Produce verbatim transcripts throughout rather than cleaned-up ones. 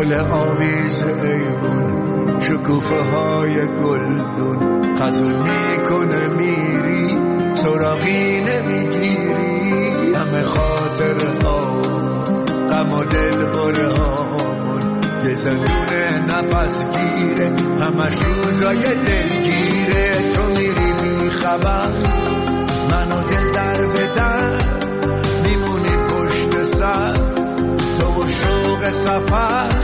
گل آویز ایوون شکوفه های گلدون خزون میکنه میری سراغی نمیگیری همه خاطر ها غم و دل بره هامون یه زندونه نفس گیره همش روزای دلگیره تو میری بی خبر منو دل در بدن میمونی پشت سر تو و شوق سفر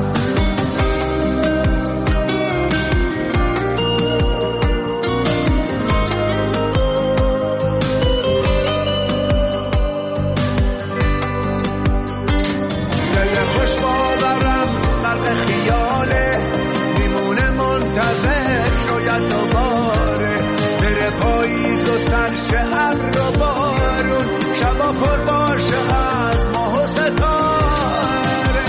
پر باشه از ماه و ستاره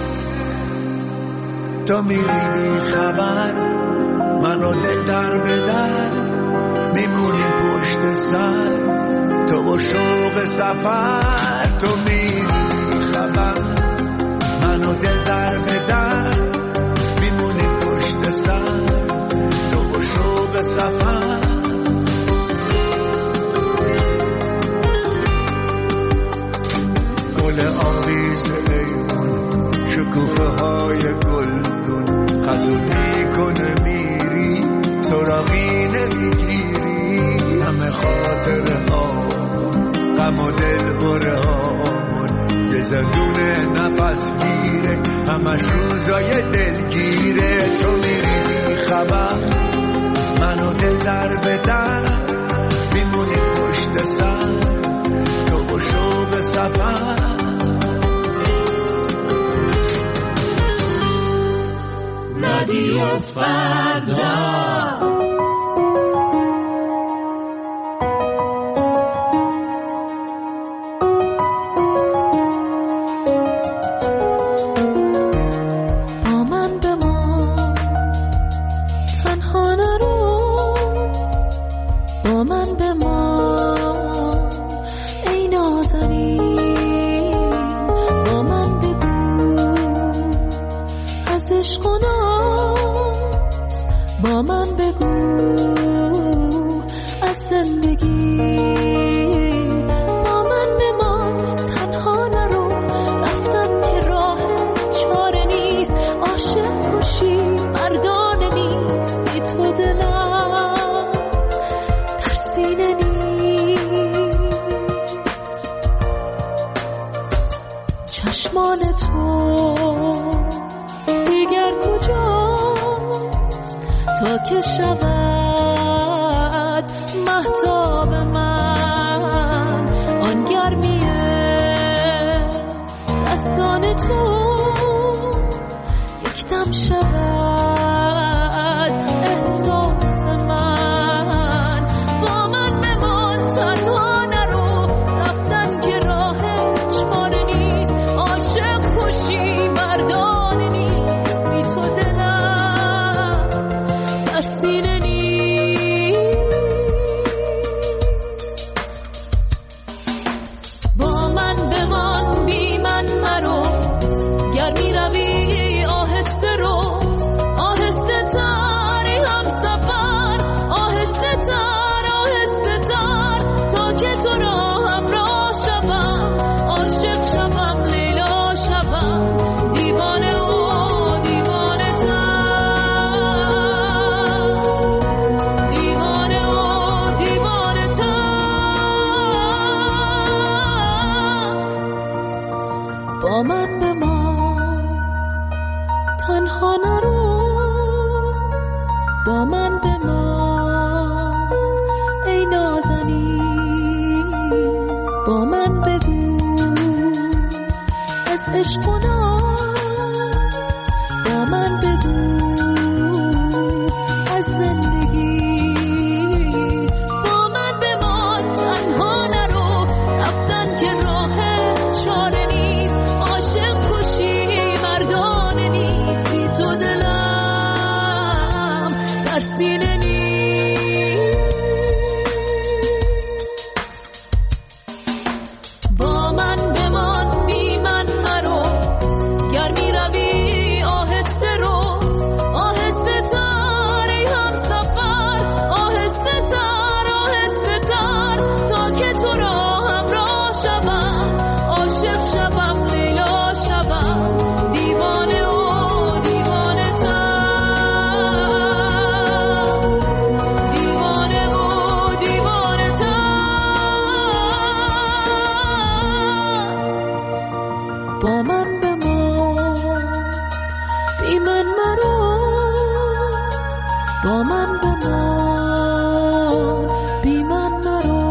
تو میری بی خبر منو دل در بدر میمونیم پشت سر تو و شوق سفر تو میری بی خبر منو دل در بدر میمونیم پشت سر تو و شوق سفر گل آویز ایوون شکوفه های گلدون خزون میکنه میری سراغی نمیگیری همه خاطر ها غم و دل بره هامون یه زندونه نفس گیره همش روزای دلگیره تو میری بی خبر منو دل در بدن میمونی پشت سر تو و شوق سفر رادیو فردا عاشق کشی مردانه نیستی تو دلم بی من مرا با من بمان بی من مرا.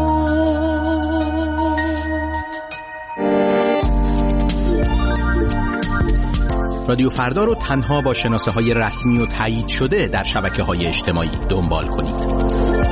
رادیو فردا رو تنها با شناسه های رسمی و تایید شده در شبکه های اجتماعی دنبال کنید.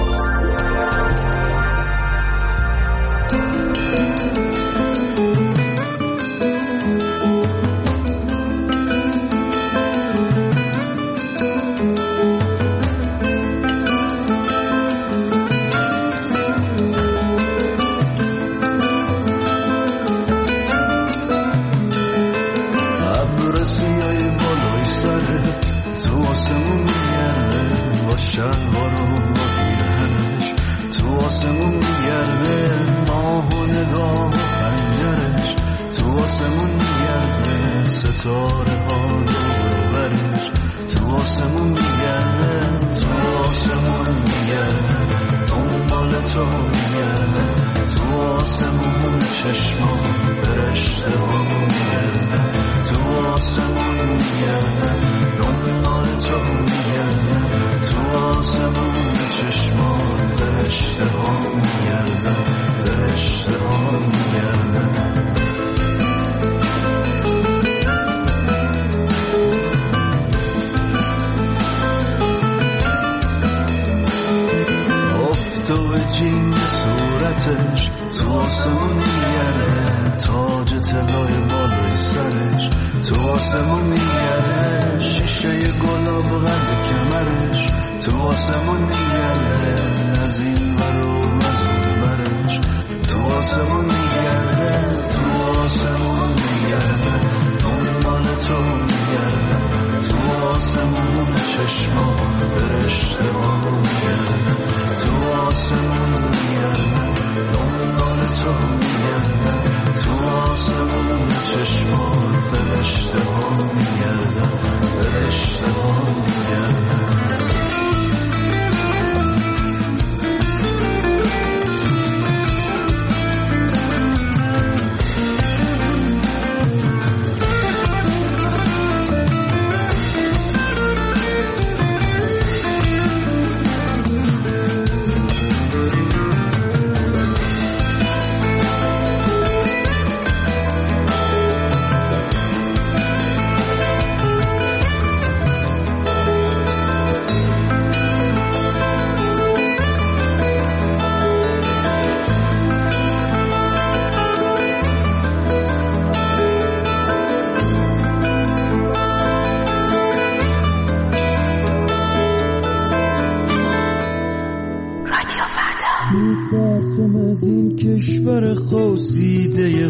خوزیده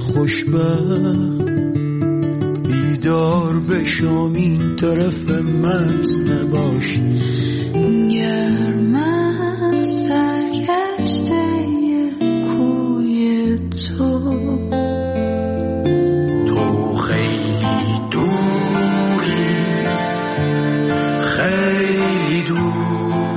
خوشبخت بیدار بشم این طرف مرز نباش گرم سرگشته کوی تو تو خیلی دوری خیلی دوری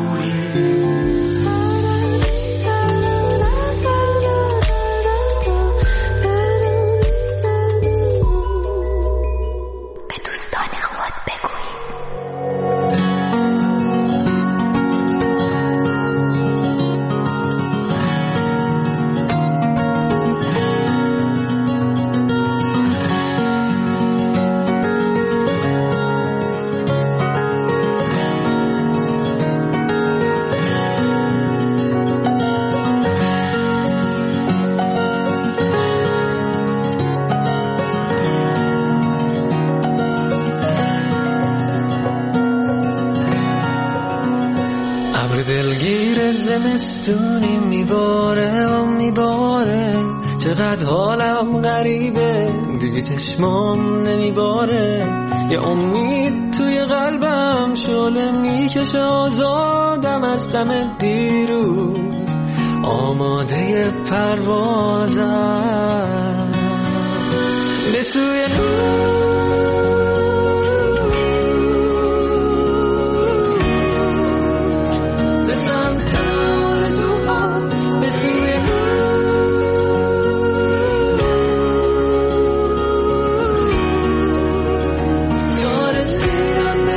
دلگیر زمستونی میباره و میباره چقدر حالم غریبه دیگه چشمام نمیباره یه امید توی قلبم شعله میکشه آزادم از دم دیروز آماده پروازم به سوی تا رسیدم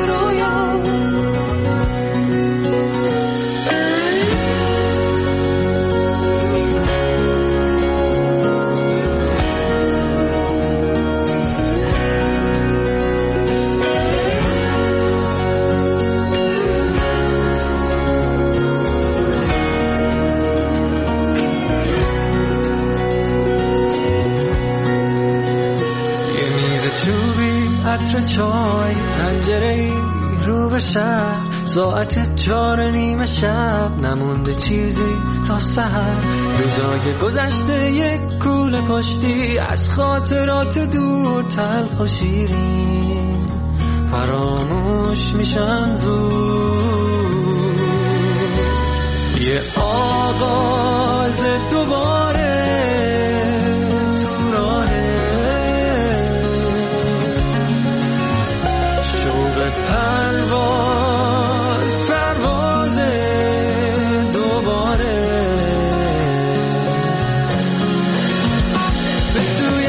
پای پنجره رو به شهر، ساعت چار نیم شب نمونده چیزی تا سحر. روزای گذشته یک کوله پشتی از خاطرات دور تلخ و شیرین فراموش میشن زود. یه آغاز دوباره تو راهه، شوق پرواز پرواز دوباره به سوی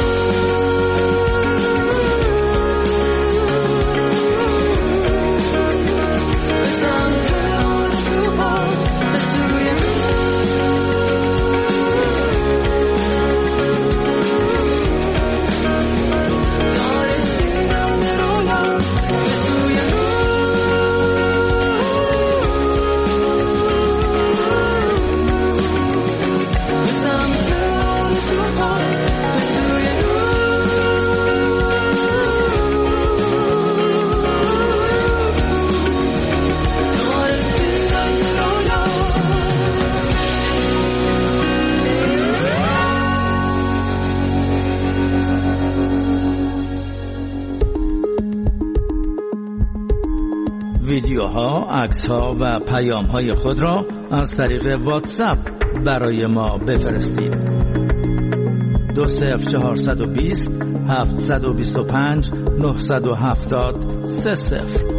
ویدیوها، عکس‌ها و پیام‌های خود را از طریق واتساپ برای ما بفرستید. دو صفر چهارصد و بیست هفتصد و بیست و پنج نهصد و هفتاد سه صفر.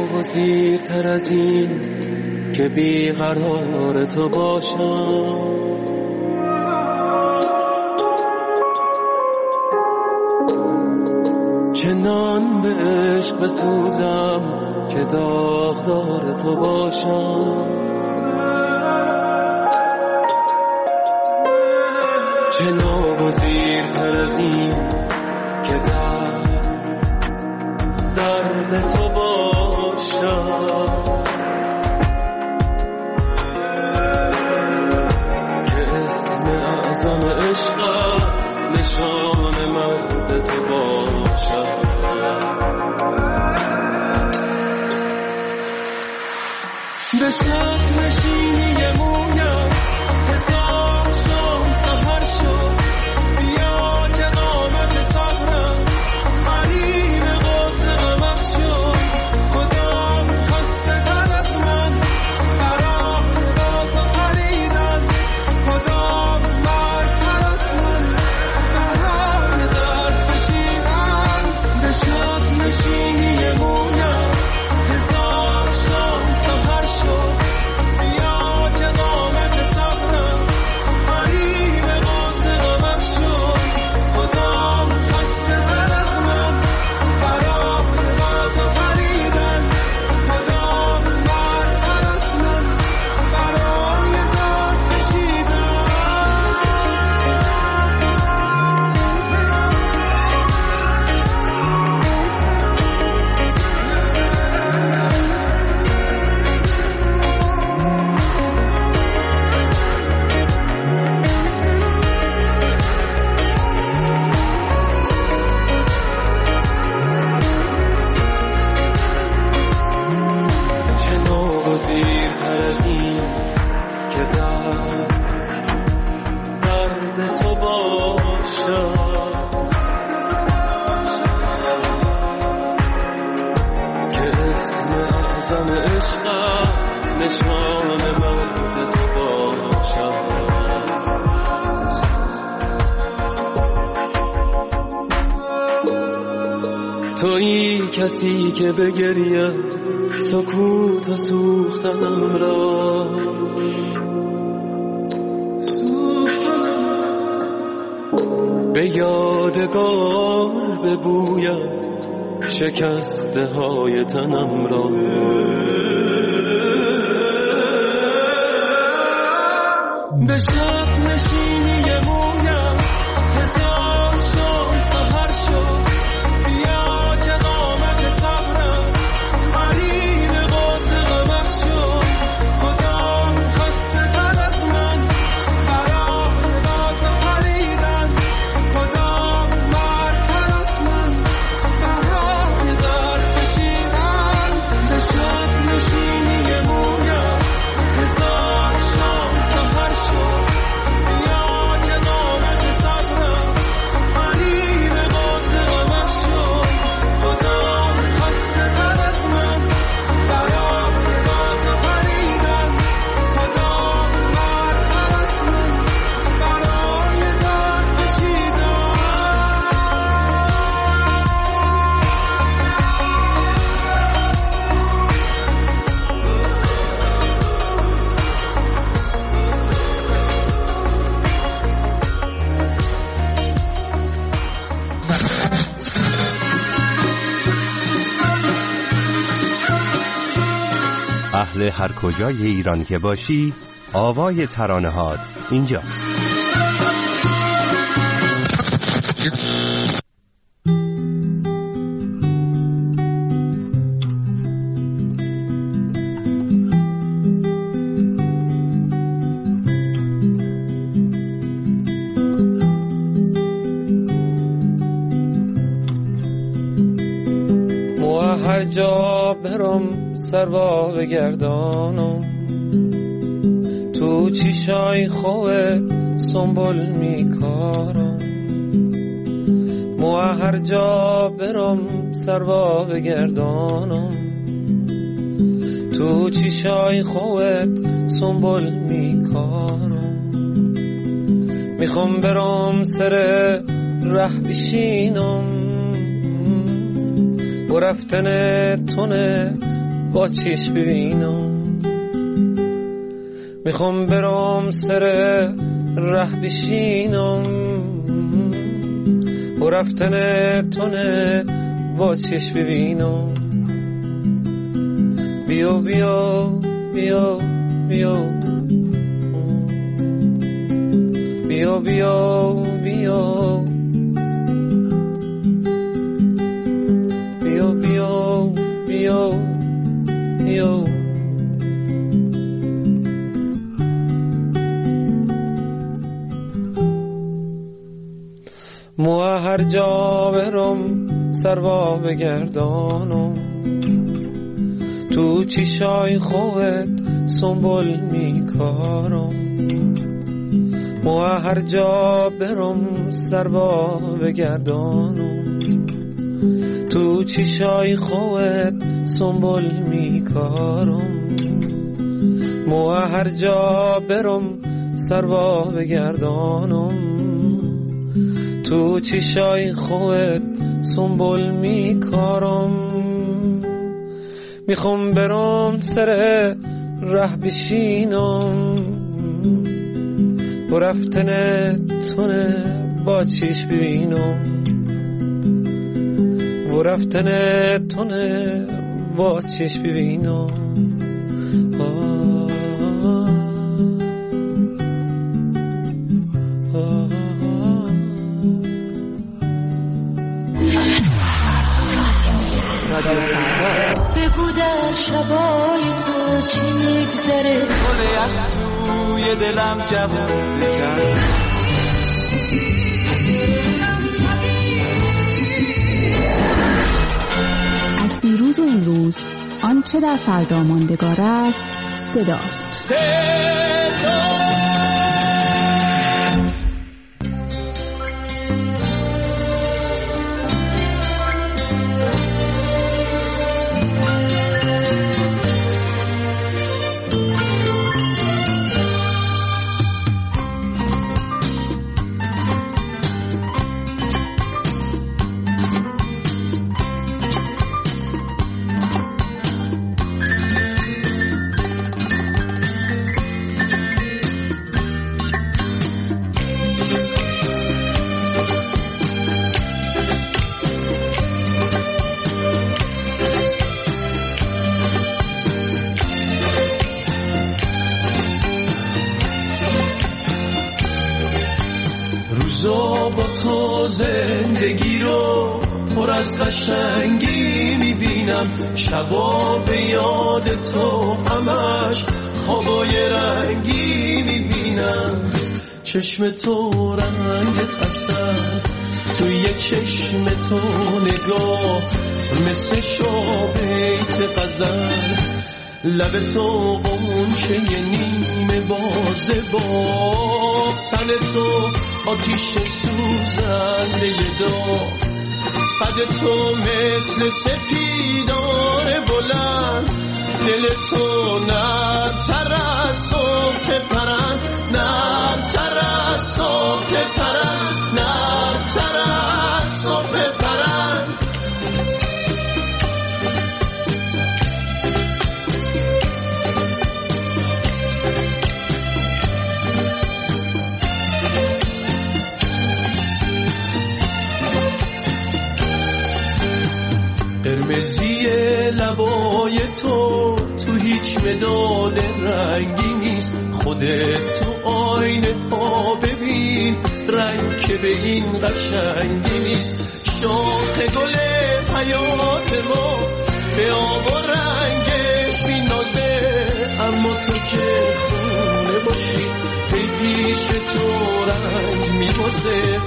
ناگزیرتر از این که بیقرار تو باشم، چنان به عشق بسوزم که داغدار تو باشم، چه ناگزیرتر از این که درد درد تو باشم، که اسم اعظم عشقت نشان مرد تو باشم. به شب نشینی مویم هزار شام سحر شد، بیا که قامت صبرم قریب قاسم مخشد، خودم خسته تر از من برای باز خریدن، خودم مرتر از من برای درد کشیدن. به شب نشینی مویم هزار شام سحر شد، بیا که قامت صبرم قریب قاسم مخشد، خودم خسته تر از من برای باز خریدن، خودم مرتر از من برای درد کشیدن. چه ناگزیرتر از این که درد درد تو باشد، که اسم اعظم عشقت نشان مرد تو باشد. تویی کسی که بگرید سکوت و سوختنم را، به یادگار ببوید شکسته های تنم را. به شب نشینی مویم هزار شام سحر شد، بیا که قامت صبرم قریب قاسم مخشد، خودم خسته تر از من برای باز خریدن، خودم مرتر از من برای درد کشیدن. به شب نشینی مویم هزار شام سحر شد، بیا که قامت صبرم قریب قاسم مخشد، خودم خسته تر از من برای باز خریدن، خودم مرتر از من برای درد کشیدن. اهل هر کجای ایران که باشی، آوای ترانه هات اینجا. مو هر جا برم سروا بگردانم، تو چیشای خوت سنبول میکارم. مو هر جا برم سروا بگردانم، تو چیشای خوت سنبول میکارم. میخوام برم سر ره بشینم، و رفتن تونه با چشم ببینم. میخوام برام سر ره بشینم و رفتن تونه با چشم ببینم. بیا بیا بیا بیا بیا بیا بیا بیا بیا بیا بیا. مو هر جا برم سروا بگردانم، تو چشای خوبت سنبول میکارم. مو هر جا برم سروا بگردانم، تو چشای خوبت سنبول میکارم. مو هر جا برم سروا بگردانم، تو چشای خوبت سنبول میکارم. میخوام برام سر ره بشینم و رفتن تونه با چشم ببینم و رفتن تونه با چشم ببینم. آه آه بگو در شبای تو چی میگذره، گله از توی دلم جوون بکن. از دیروز و امروز آنچه در فردا ماندگار است صداست. صدا روزا با تو زندگی رو پر از قشنگی میبینم، شبا به یاد تو همش خوابای رنگی میبینم. چشم تو رنگ عسل، توی چشم تو نگاه مثل شابیت غزل، لب تو غنچه نیمه بازه با تن تو آتیش سوزنده داغ، قد تو مثل سپیدار بلند، دل تو نرم‌تر از صبح پرند، نرم‌تر از صبح پرند، نرم‌تر از صبح پرند. قرمزی لبای تو تو هیچ مداد رنگی نیست، خودت تو آینه ها ببین رنگ که به این قشنگی نیست. شاخ گل حیات ما به آب و رنگش مینازه، اما تو که خونه باشی به پیش تو رنگ میبازه.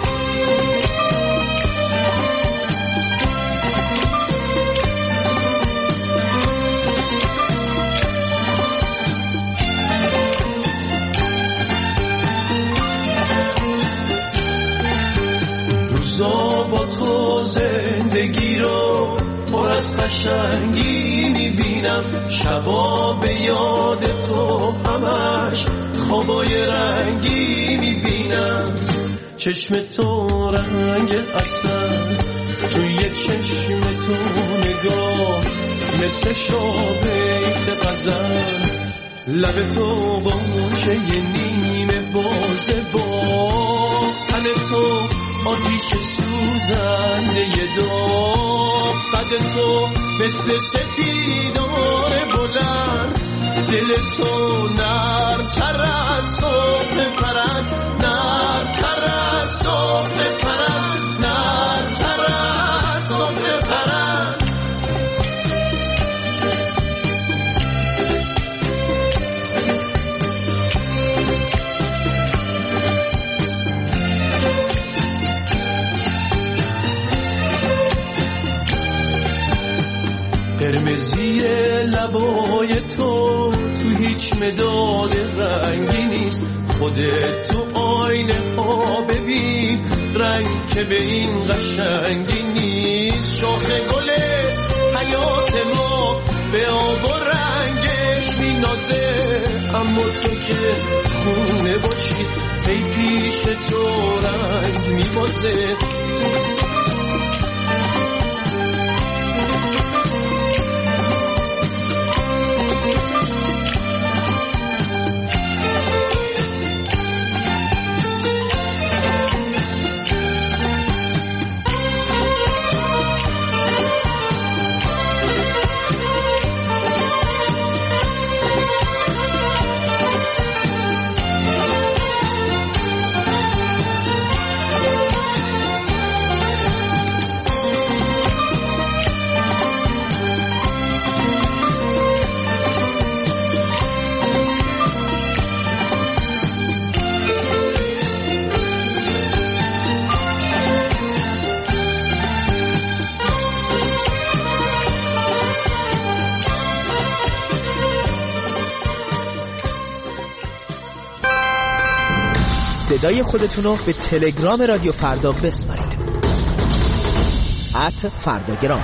روزا با تو زندگی رو پر از قشنگی میبینم، شبا به یاد تو همش خوابای رنگی میبینم. چشم تو رنگ عسل، توی چشم تو نگاه مثل شابیت غزل، لب تو غنچه نیمه بازه با تن تو آتیش سوزنده داغ، قد تو مثل سپیدار بلند، دل تو نرم‌تر از صبح پرند، نرم‌تر از صبح پرند، نرم‌تر از صبح پرند. قرمزی لبای تو تو هیچ مداد رنگی نیست، خودت تو آینه ها ببین رنگ که به این قشنگی نیست. شاخ گل حیات ما به آب و رنگش مینازه، اما تو که خونه باشی ای پیش تو رنگ میبازه. صدای خودتون رو به تلگرام رادیو فردا بسپارید. ات فرداگرام.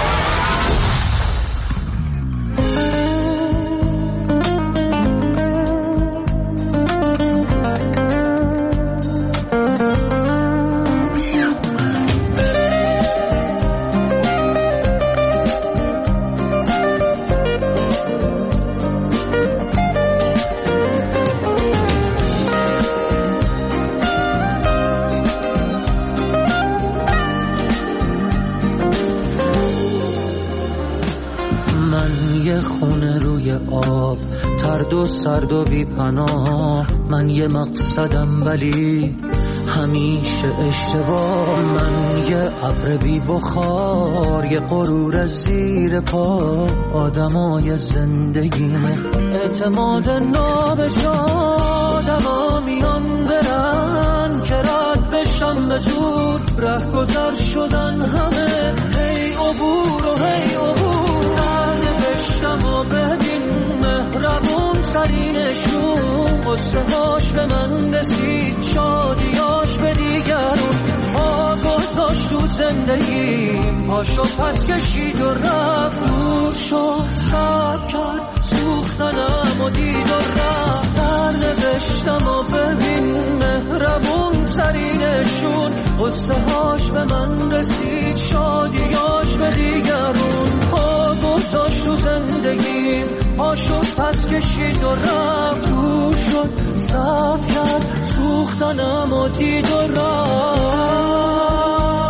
و سرد و بی پناه، من یه مقصدم ولی همیشه اشتباه. من یه ابر بی بخار، یه غرور از زیر پا، آدمای زندگیمه اعتماد نابشاد. آدما میان برن که رد بشن به زور، ره گذر شدن همه هی عبور و هی عبور. سرد بشتم و ببین مهربون سرینشون، قصه هاش به من رسید شادیاش به دیگرون. پا گذاشت تو زندگیم، پاشو پس کشید و رفت، دور شد سب کرد سوختنم و دید و رفت. در نوشتم و ببین مهربون سرینشون، قصه هاش به من رسید شادیاش به دیگرون. پا گذاشت تو زندگیم، پاشو پس کشید و رفت، دور شد صف کرد سوختنم و دید و رفت.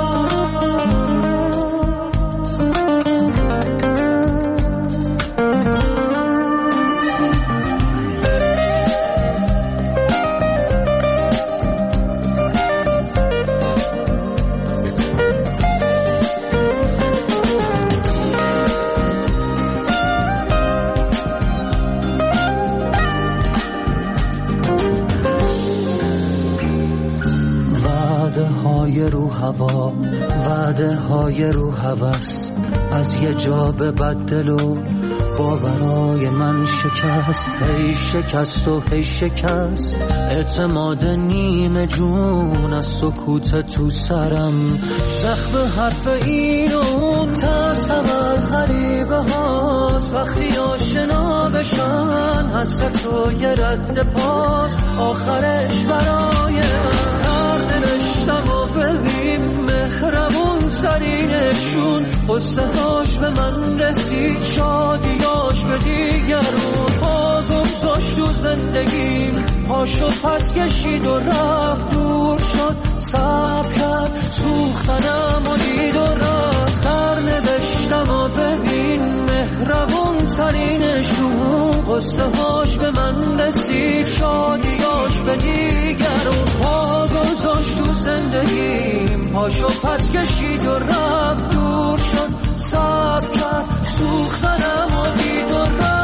رو هوا وعده های رو هوس، از یه جا به بدل و باورای من شکست. هی شکست و هی شکست، اعتماد نیمه جون از سکوت تو سرم. زخم حرف این و اون، ترسم از غریبه هاست. وقتی آشنا بشن حسرت و یه رد پاس، آخرش برای من. سرد نشتم و ببین مهربون سرینشون، قصه هاش به من رسید رسید شادیاش به دیگرون، پا گذاشت تو زندگیم، پاشو پس کشید و رفت دور شد، صبر کرد سوختنم و دید و رفت. سر نوشتم و ببین مهربون ترینشون، قصه هاش به من رسید شادیاش به دیگرون، پا گذاشت تو زندگیم، پاشو پس کشید و رفت دور شد، صبر کرد سوختنم و دید و رفت.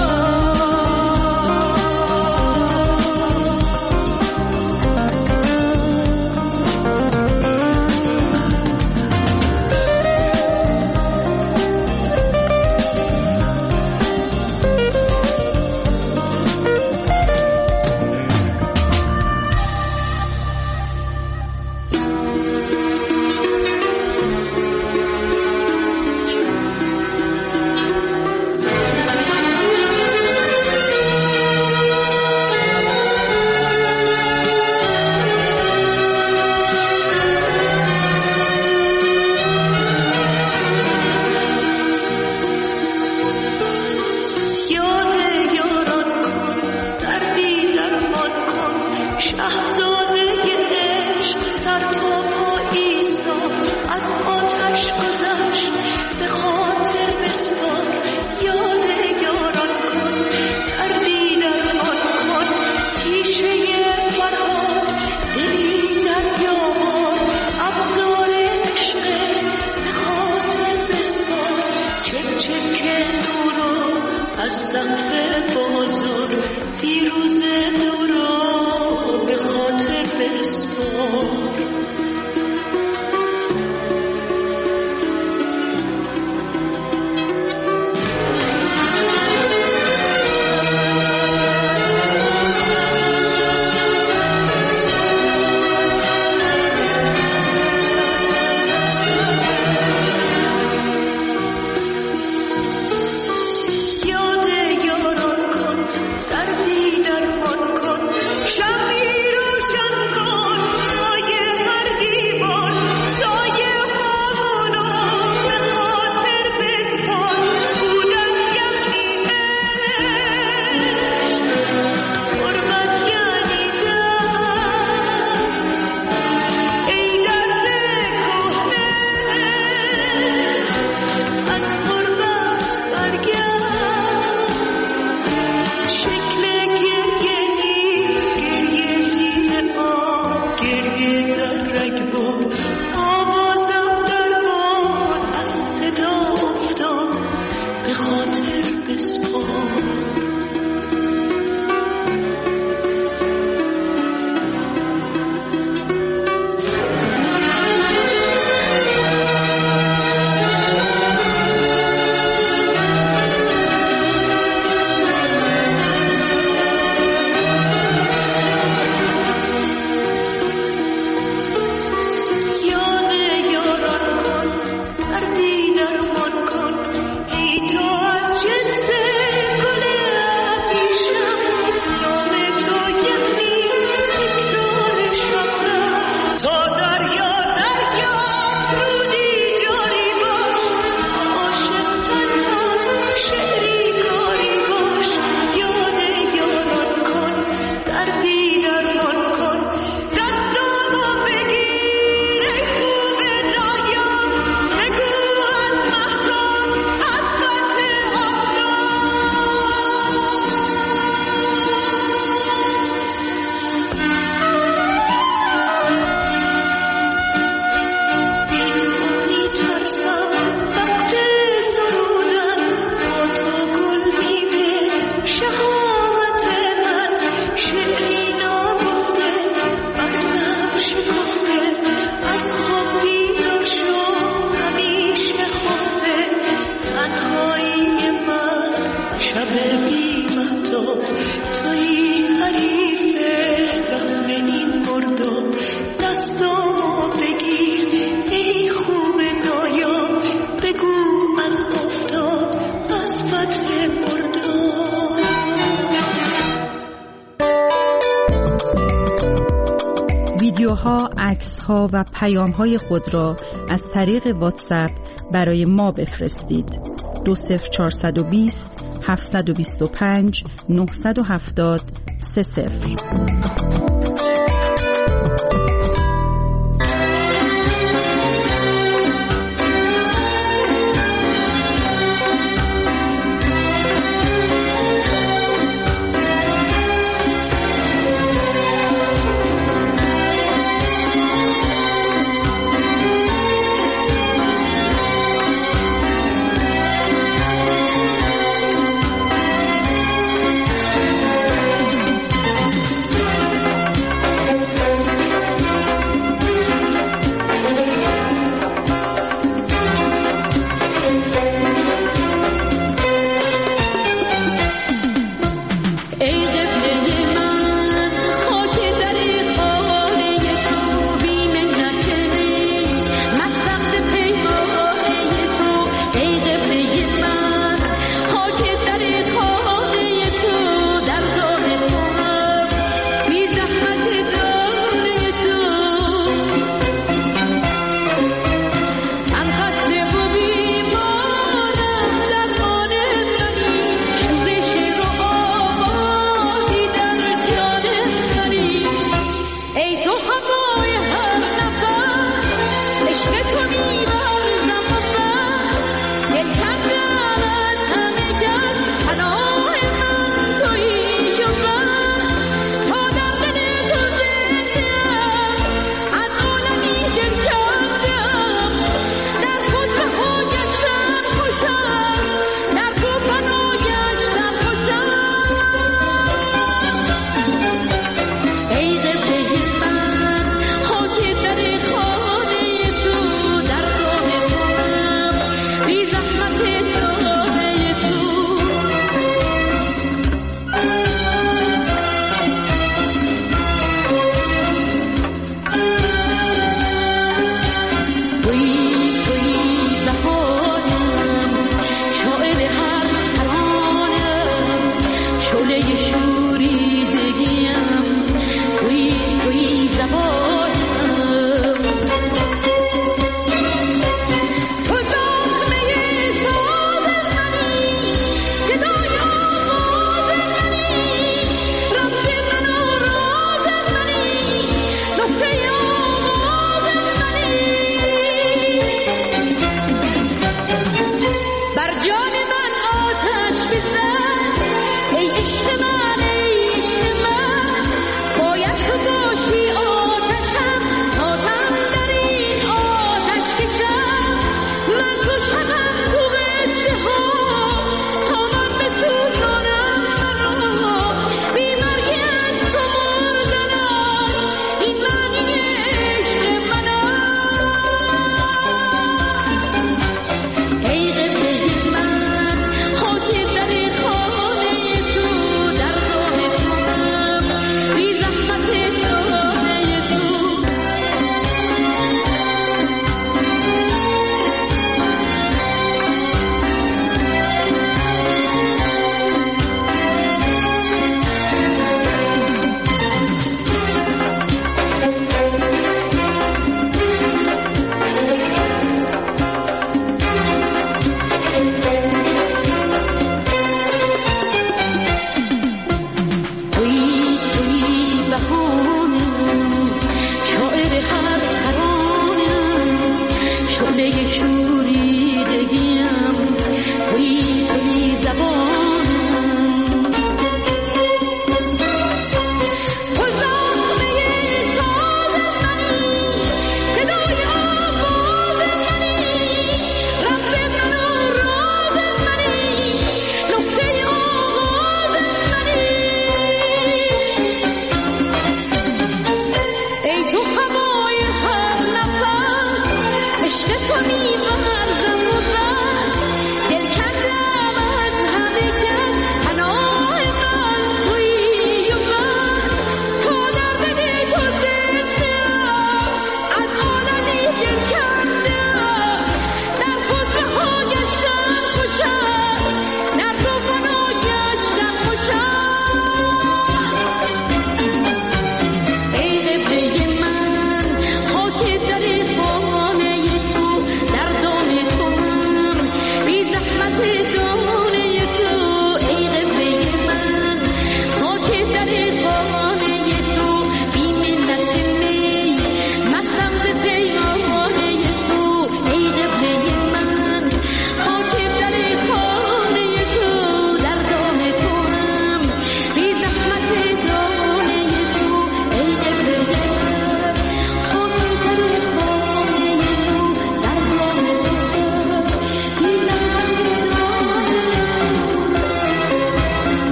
ویدیوها، عکس‌ها و پیام‌های خود را از طریق واتساپ برای ما بفرستید. دو صفر چهارصد و بیست هفتصد و بیست و پنج نهصد و هفتاد سه صفر.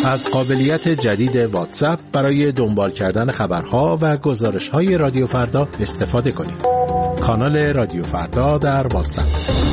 از قابلیت جدید واتساپ برای دنبال کردن خبرها و گزارش‌های رادیو فردا استفاده کنید. کانال رادیو فردا در واتساپ.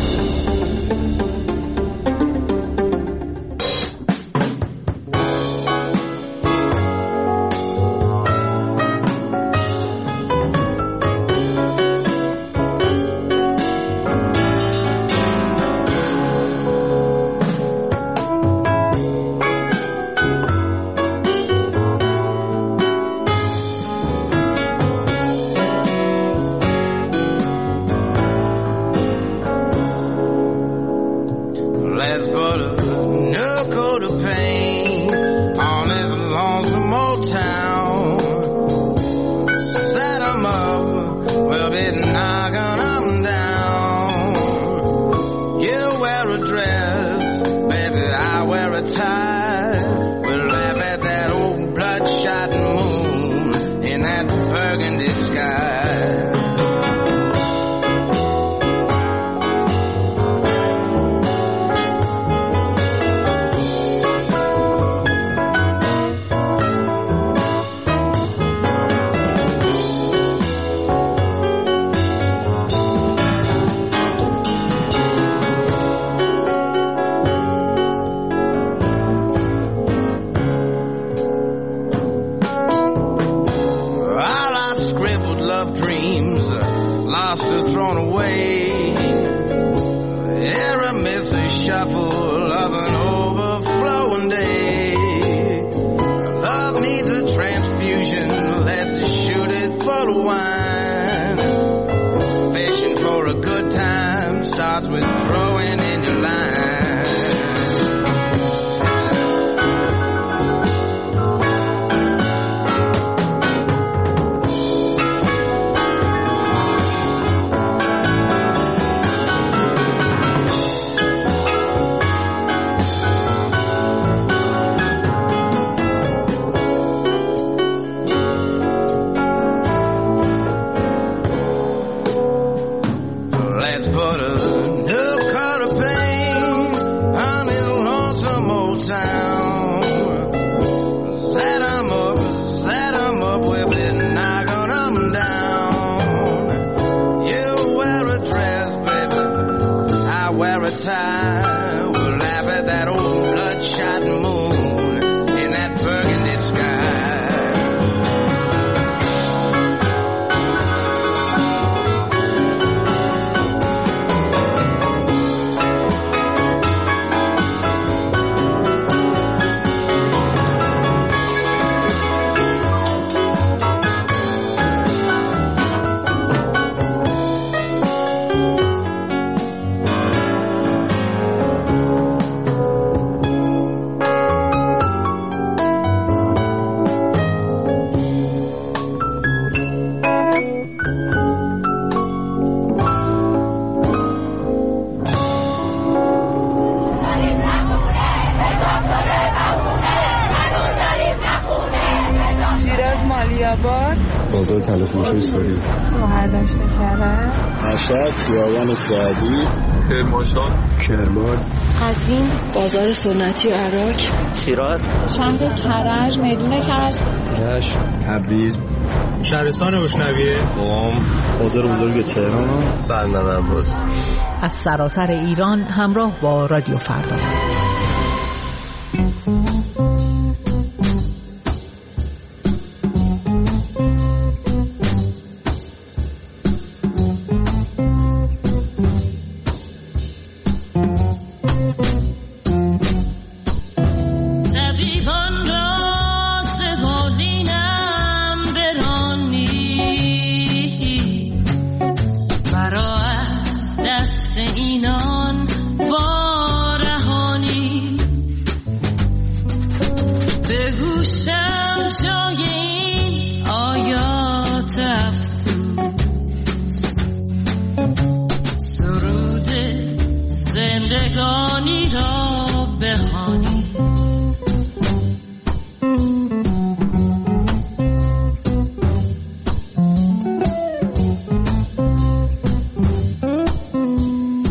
بازار تلفروشی سوری شوهر داشته کرده مشهد خیابان سعدی کرمانشاه کرمان قزوین بازار سنتی و عراق شیراز شهر کرج میدون کرج رشت تبریز شهرستان روشنویه قم بازار بزرگ تهران بندر عباس. از سراسر ایران همراه با رادیو فردا.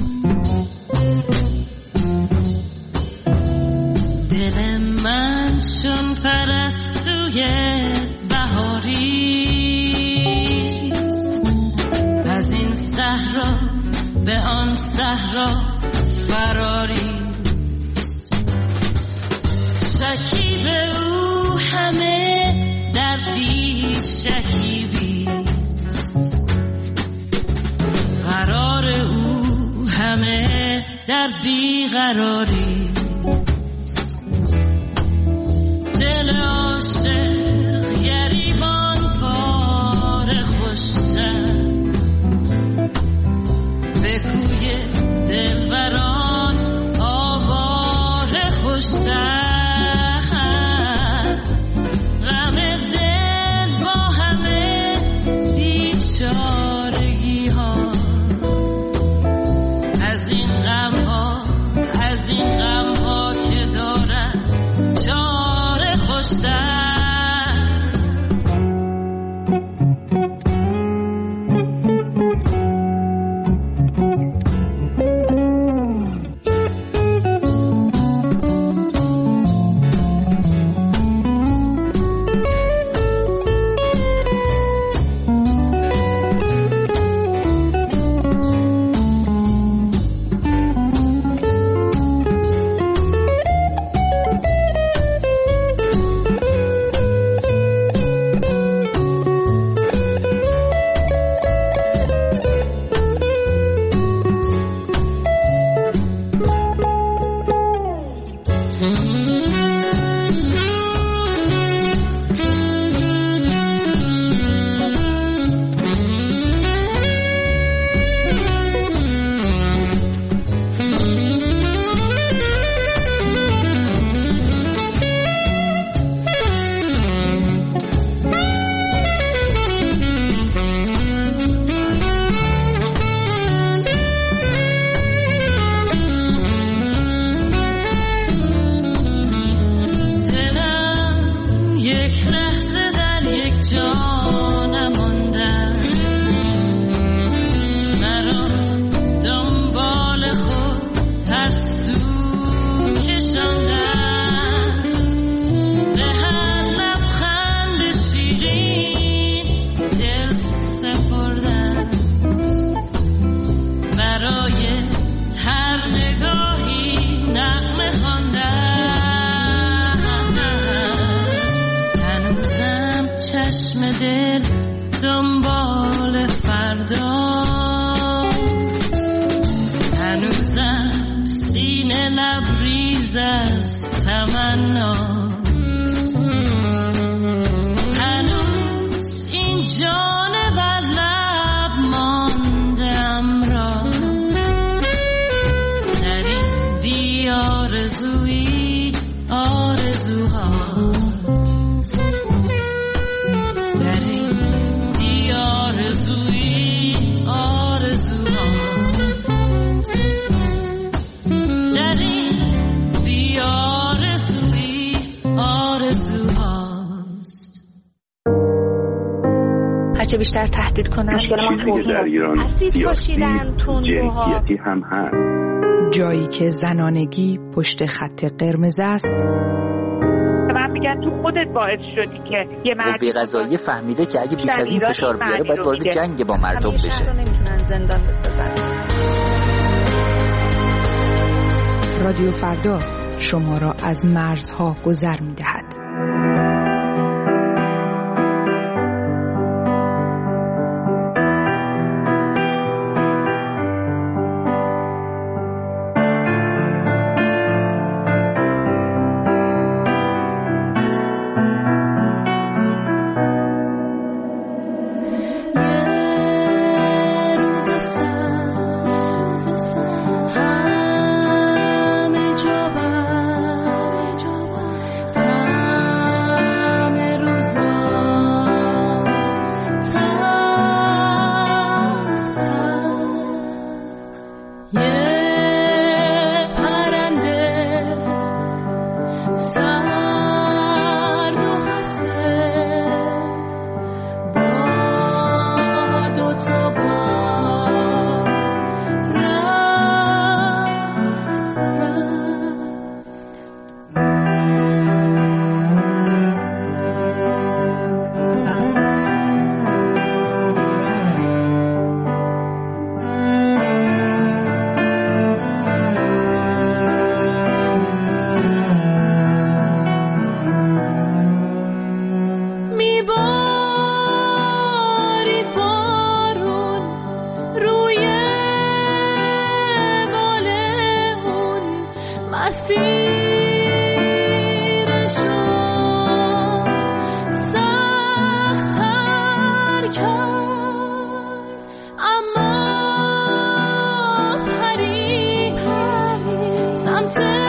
دل من فراری شکیب او همه در بی شکیبیست قرار او همه در بی قراری دل عاشق گریبان پاره خوشتر به کوی دلبران آواره خوشتر غم دل با همه بیچارگی ها از این غم ها از این غم ها که دارن چاره خوشتر هرچه بیشتر تهدید کنن در ایران اسید پاشیدن تندروها هم هست. جایی که زنانگی پشت خط قرمز است. من میگن تو خودت باعث شدی که یه مرد قوه قضاییه فهمیده که اگه بیش از این فشار بیاره باید وارد جنگ با مردم بشه. رو نمیتونن زندان بسازن. رادیو فردا شما را از مرزها گذر میدهد. همه جا بر تا sometimes